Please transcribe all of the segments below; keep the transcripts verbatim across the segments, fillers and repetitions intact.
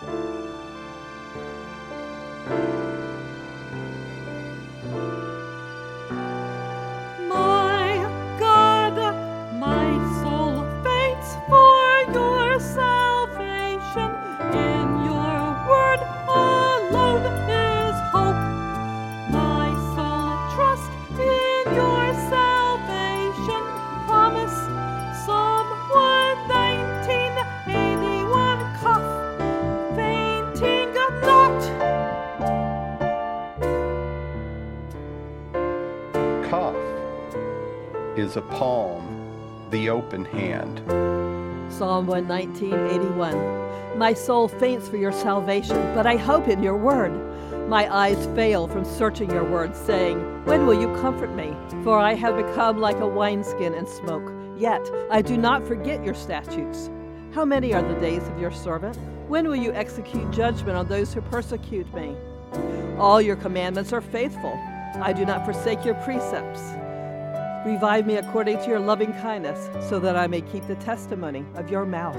Is a palm, the open hand. Psalm one nineteen, eighty-one. My soul faints for your salvation, but I hope in your word. My eyes fail from searching your word, saying, when will you comfort me? For I have become like a wineskin in smoke. Yet I do not forget your statutes. How many are the days of your servant? When will you execute judgment on those who persecute me? All your commandments are faithful. I do not forsake your precepts. Revive me according to your loving kindness, so that I may keep the testimony of your mouth.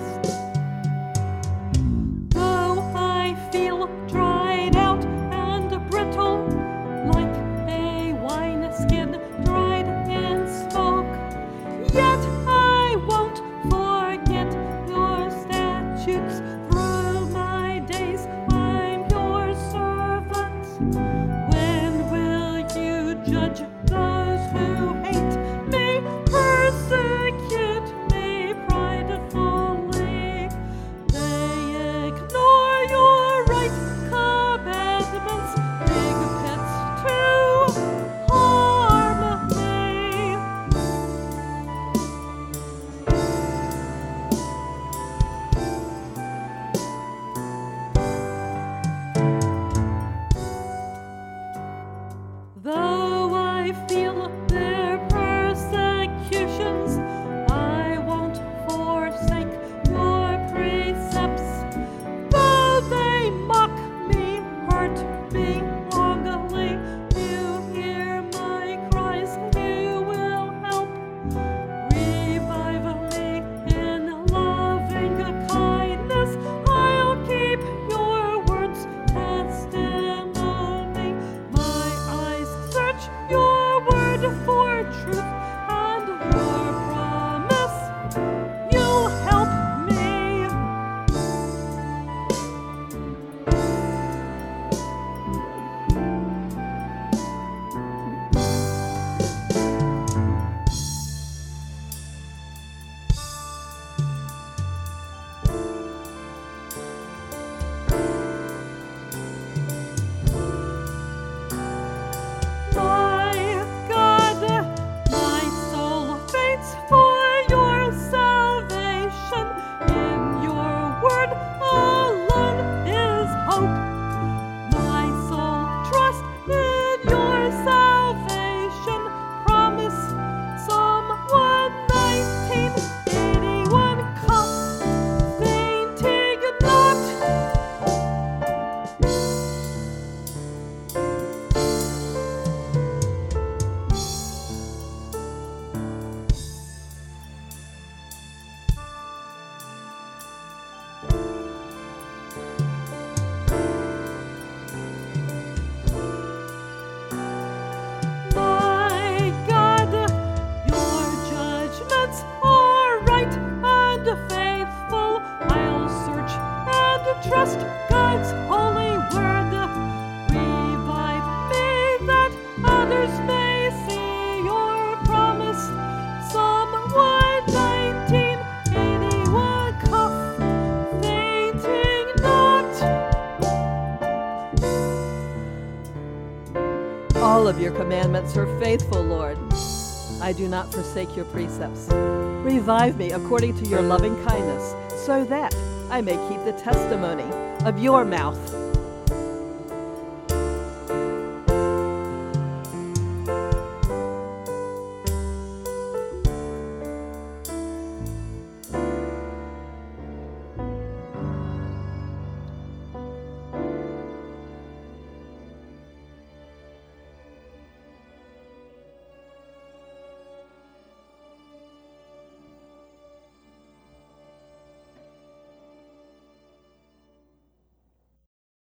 Though I feel dried out and brittle, like a wineskin dried in smoke, yet I won't forget your statutes. Through my days I'm your servant. When will you judge those who hate me, persecute me pridefully? They ignore your right commandments, big pits to harm me. Though I feel their persecutions, I won't forsake your precepts. Though they mock me, hurt me wrongly, you hear my cries, you will help. Revive me in loving kindness, I'll keep your words testimony. My eyes search your word for truth, and your promise, you'll help me. My God, my soul faints for your salvation. In your word alone is hope. My soul trusts in your salvation. Promise, Psalm one nineteen, eighty-one. Come, fainting not. My God, your judgments are right and faithful. I'll search and trust God's holy word. Revive me that others may see your promise. Psalm one nineteen, eighty-one. Cuff, fainting not. All of your commandments are faithful, Lord. I do not forsake your precepts. Revive me according to your loving kindness, so that I may keep the testimony of your mouth.